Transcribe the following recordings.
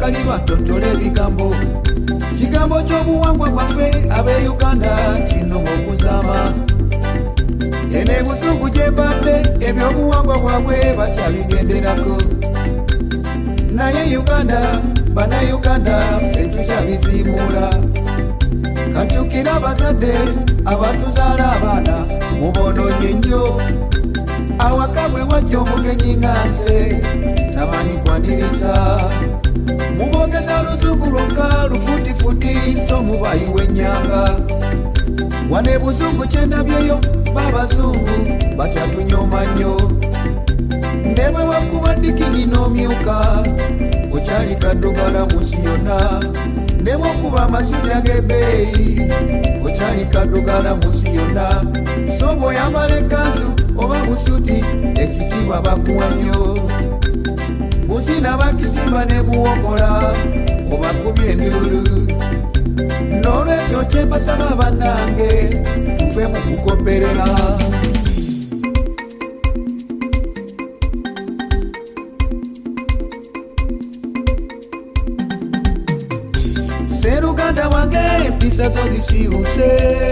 kaliba totole ebigambo kigambo ky'obuwangwa bwaffe ab'Uganda kino okuzama ene busungu gye mbadde ebyobuwangwa bwabwe bakyabigenderako naye Uganda bannayuganda ffe tukyabizimuula katukira abazadde abatuzaala abaana mubonoonye nnyo awaka bwe wajja omugenyi nga nze tamanyi kwaniriza mubogeza luzungu lwokka lufuutifuuti so mubayi w'ennyanga wane buzungu kyendabyeyo b'abazungu bakyatunyooma nnyo ne bwe wakuba dikini n'omyuka okyali kaddugala musi yonna ne bwe okuba amasujja g'ebbeeyi okyali kaddugala musi yonna so bw'oyambala ekkanzu oba busuti ekitiibwa bakuwa nnyo buzina bakisimba ne buwogola obakubye enduulu n'olwekyo kyembasaba bannange tuve mu kugoberera Seruganda wange empisa zo zisiuse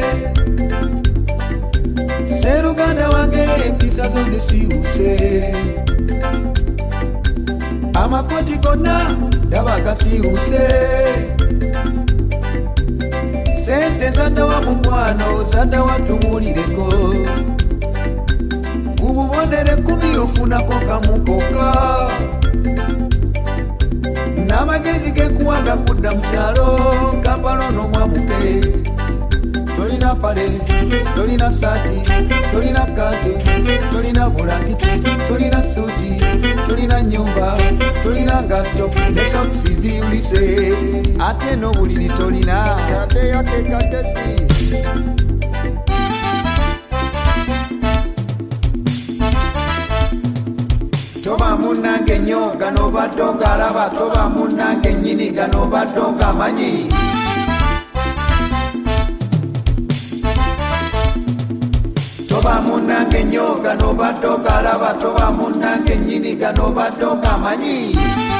Seruganda wange empisa zo zisiuse amakoti gonna ndaba gasiuse sente zaddawa mukwano zaddawa tubulireko kububonere 10 ofunako kamukoka n'amagezi gekuwaga kudda mu kyalo Kampala n'omwamuke tolina pale tolina saati tolina kanzu tolina bulangiti tolina suuti tolina nyumba tolina ngatto ne sokisi ziwulise ate n'obuliri tolina yateyatekatesi toba munnange nnyo gano badde ogalaba toba munnange nnyini gano badde ogamanyi toba munnange nnyo gano badde ogalaba toba munnange nnyini gano badde ogamanyi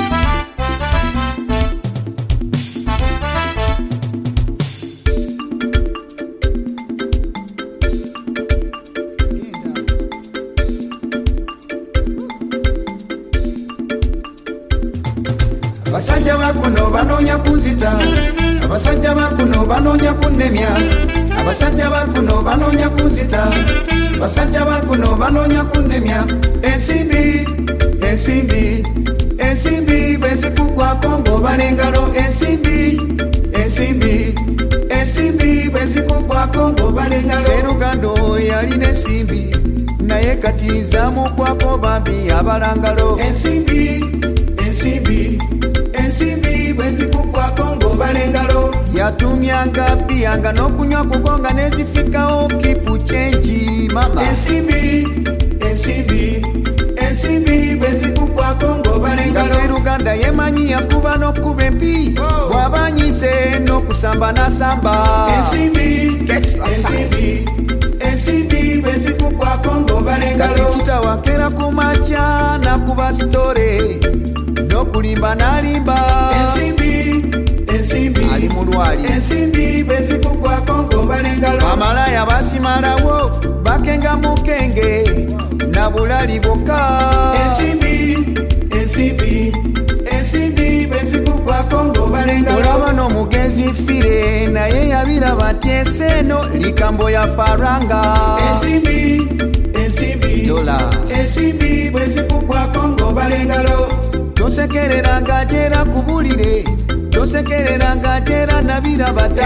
abasajja bakuno banoonya kunzita abasajja bakuno banoonya kunnemya abasajja bakuno banoonya kunzita abasajja bakuno banoonya kunnemya ensimbi ensimbi ensimbi bwezikugwako ng'obala engalo ensimbi ensimbi ensimbi bwezikugwako ng'obala engalo Seruganda yalina ensimbi naye kati zaamukwako bambi abalangalo ensimbi ensimbi ensimbi bwezikugwako ng'obala engalo yatumyanga biyanga n'okunywa kugonga nezifikawo kipu kyenji mama ensimbi ensimbi ensimbi bwezikugwako ng'obala engalo Seruganda yemanyi yakuba n'okuba empi bw'abanyize n'okusamba n'asamba ensimbi ensimbi ensimbi bwezikugwako ng'obala engalo kati kitawakera ku makya nakuba sitore n'okulimba n'alimba ensimbi ensimbi ali mulwali ensimbi bwezikugwako ng'obala engalo amalaya basimalawo bakenga mukenge na bulali bwokka ensimbi ensimbi ensimbi bwezikugwako ng'obala engalo olaba n'omugenzi fire naye yabiraba ati enseno likambo ya faranga ensimbi ensimbi dola ensimbi bwezikugwako ng'obala engalo tosekerera ng'ajera kubulire tosekerera ng'ajera nabiraba dda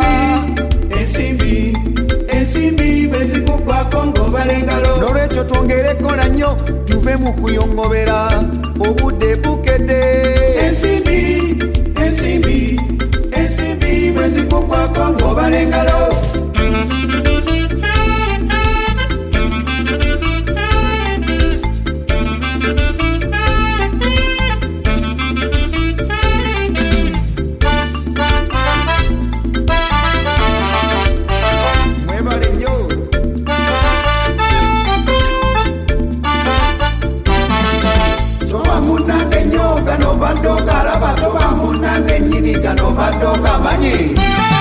ensimbi ensimbi bwezikugwako ng'obala engalo n'olwekyo twongerekola nnyo tuve mu kuyongobera obudde bukedde ensimbi ensimbi ensimbi bwezikugwako ng'obala engalo munange nnyo gano badde ogalaba toba munange nnyini gano badde ogamanyi